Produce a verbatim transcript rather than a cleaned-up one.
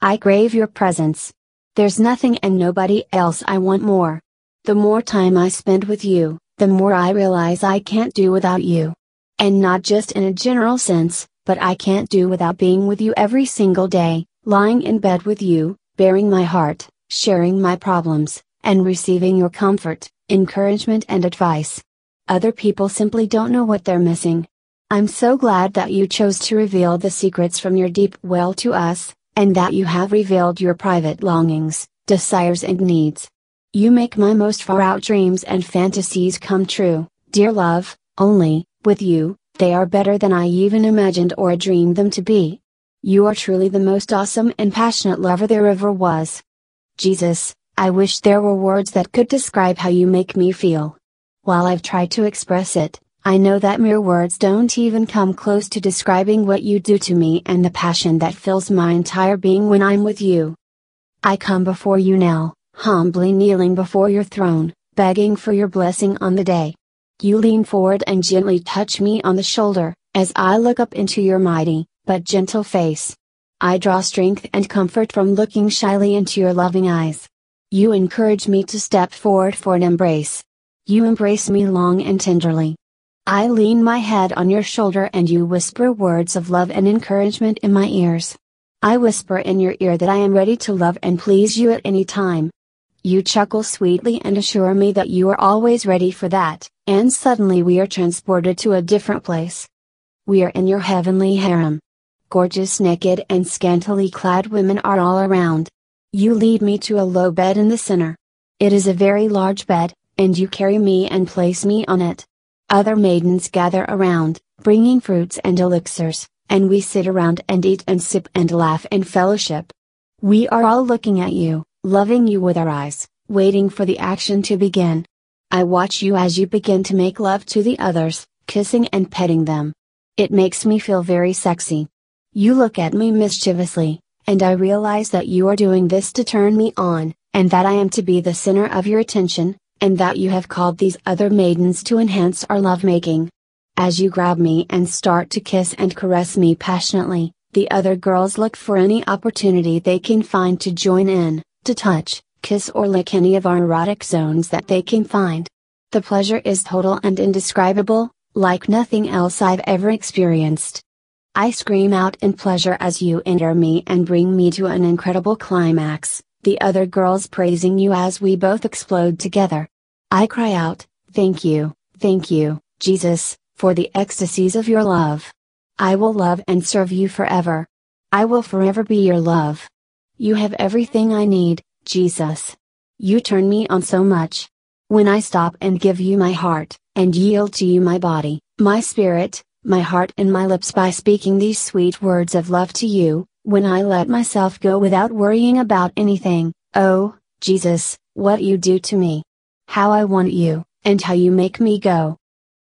I crave your presence. There's nothing and nobody else I want more. The more time I spend with you, the more I realize I can't do without you. And not just in a general sense, but I can't do without being with you every single day, lying in bed with you, bearing my heart, sharing my problems, and receiving your comfort, encouragement and advice. Other people simply don't know what they're missing. I'm so glad that you chose to reveal the secrets from your deep well to us, and that you have revealed your private longings, desires and needs. You make my most far-out dreams and fantasies come true, dear love, only, with you, they are better than I even imagined or dreamed them to be. You are truly the most awesome and passionate lover there ever was. Jesus, I wish there were words that could describe how you make me feel. While I've tried to express it, I know that mere words don't even come close to describing what you do to me and the passion that fills my entire being when I'm with you. I come before you now, humbly kneeling before your throne, begging for your blessing on the day. You lean forward and gently touch me on the shoulder, as I look up into your mighty, but gentle face. I draw strength and comfort from looking shyly into your loving eyes. You encourage me to step forward for an embrace. You embrace me long and tenderly. I lean my head on your shoulder and you whisper words of love and encouragement in my ears. I whisper in your ear that I am ready to love and please you at any time. You chuckle sweetly and assure me that you are always ready for that, and suddenly we are transported to a different place. We are in your heavenly harem. Gorgeous naked and scantily clad women are all around. You lead me to a low bed in the center. It is a very large bed, and you carry me and place me on it. Other maidens gather around, bringing fruits and elixirs, and we sit around and eat and sip and laugh and fellowship. We are all looking at you, loving you with our eyes, waiting for the action to begin. I watch you as you begin to make love to the others, kissing and petting them. It makes me feel very sexy. You look at me mischievously, and I realize that you are doing this to turn me on, and that I am to be the center of your attention, and that you have called these other maidens to enhance our lovemaking. As you grab me and start to kiss and caress me passionately, the other girls look for any opportunity they can find to join in, to touch, kiss or lick any of our erotic zones that they can find. The pleasure is total and indescribable, like nothing else I've ever experienced. I scream out in pleasure as you enter me and bring me to an incredible climax, the other girls praising you as we both explode together. I cry out, thank you, thank you, Jesus, for the ecstasies of your love. I will love and serve you forever. I will forever be your love. You have everything I need, Jesus. You turn me on so much. When I stop and give you my heart, and yield to you my body, my spirit, my heart and my lips by speaking these sweet words of love to you, when I let myself go without worrying about anything, oh, Jesus, what you do to me. How I want you, and how you make me go.